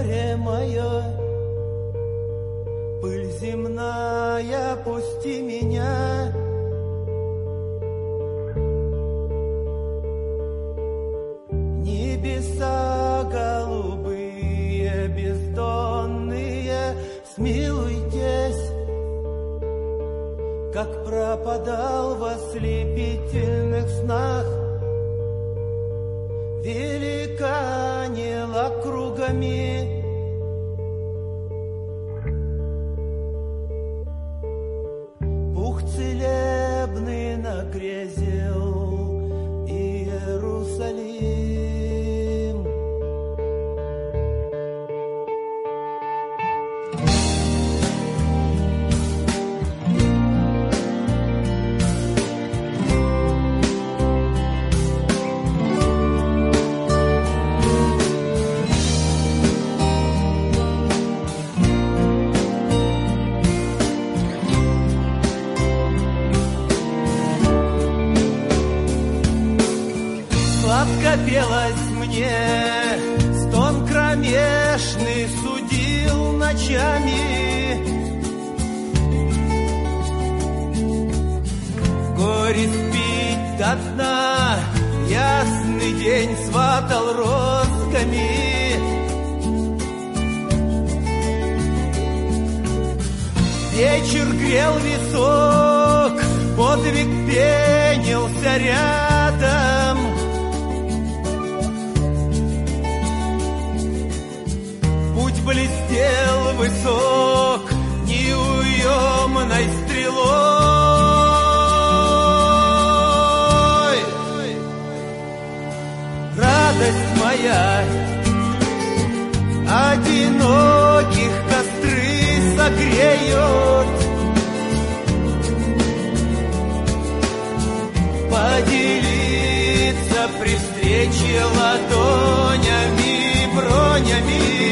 горе мое, пыль земная, пусти меня. Небеса голубые, бездонные, смилуйтесь, как пропадал в ослепительных снах. Великанил округами, пух целебный нагрезил Иерусалим. Сладко пелось мне, стон кромешный судил ночами. Горесть пить до дна, ясный день сватал розгами. Вечер грел висок, подвиг пенился рядом. Путь блестел высок неуемной стрелой. Радость моя, одиноких костры согреют. Поделиться при встрече ладонями, бронями.